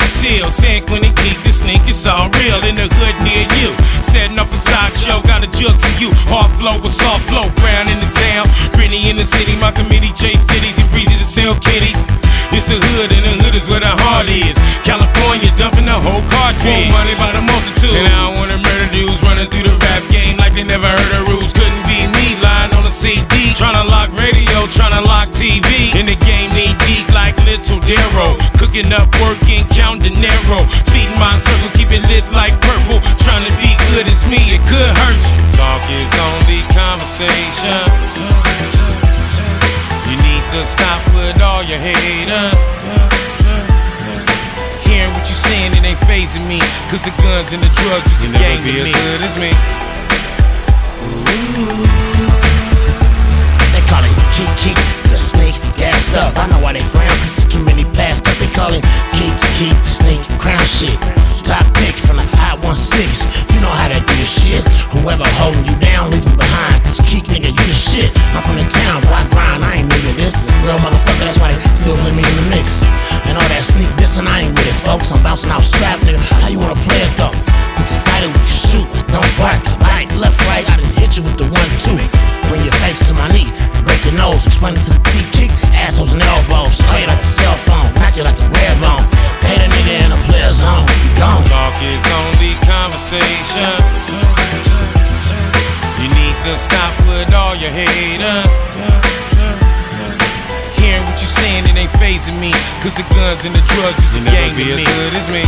Seal, San Quentin geek, this sneak, it's all real in the hood near you. Setting up a side show, got a jug for you. Hard flow with soft flow, brown in the town. Brittany in the city, my committee chase cities and breezes to sell kitties. It's the hood, and the hood is where the heart is. California dumping the whole cartridge. More money by the multitude. And I don't wanna murder dudes running through the rap game like they never heard of rules. Couldn't be me lying on a CD, tryna lock radio, tryna lock TV. In the game knee deep like Little Darrow. Cooking up, working, count dinero. Feeding my circle, keep it lit like purple. Tryna be good as me, it could hurt you. Talk is only conversation. You need to stop with all your haters. Hearing what you saying, it ain't phasing me. Cause the guns and the drugs is a gang to me. As good as me. They call him Keek, the snake, gassed up. I know why they frown, cause there's too many passed up. They call him Keek, the snake, crown shit. Top pick from the Hot 16. You know how to do this shit. Whoever holding you down, leave him behind. Cause Keek, nigga, you the shit. I'm from the town, block grind, I ain't new to this. Real motherfucker, that's why they still let me in the mix. And all that sneak dissing, I ain't with it, folks. I'm bouncing out scrap, nigga. How you wanna play it though? We can fight it, we can shoot. Don't bark, bite, left, right. I done hit you with the 1-2. Bring your face to my knee and break your nose. Explain it to the T-kick, assholes and elbows. Call you like a cell phone, knock you like a red bone. Hate a nigga in a player zone, you gone. Talk is only conversation. You need to stop with all your haters. Hearing what you saying, it ain't phasing me. Cause the guns and the drugs is a gang to me. As good as me.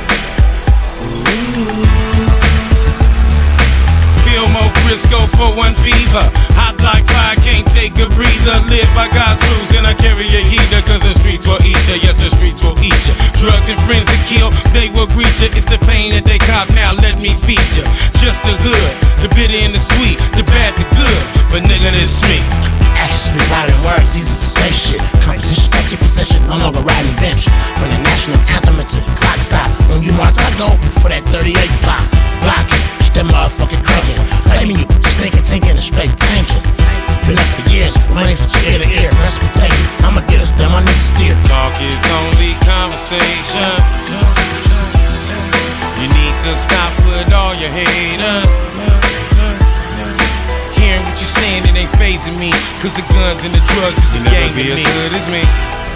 Fillmo, Frisco for one fever. Hot like fire, can't take a breather. Live by God's rules and I carry a heater. Cause the streets will eat ya, yes the streets will eat ya. Drugs and friends that kill, they will greet ya. It's the pain that they cop, now let me feed ya. Just the hood, the bitter and the sweet, the bad, the good, but nigga this me. Actions speak louder than words, easy to say shit. Competition, take your position, no longer riding bench. From the national anthem to the clock stop. On you marks I go for that 38 block. Block it, keep that motherfucker cranking. Play me, stinking, tinking, and straight tanking. Been up for years, money's ear to ear. Rest take it, I'ma get us there, my niggas steer. Talk is only conversation. You need to stop with all your haters. Hearing what you saying, it ain't phasing me. Cause the guns and the drugs is a gang to me. As good as me.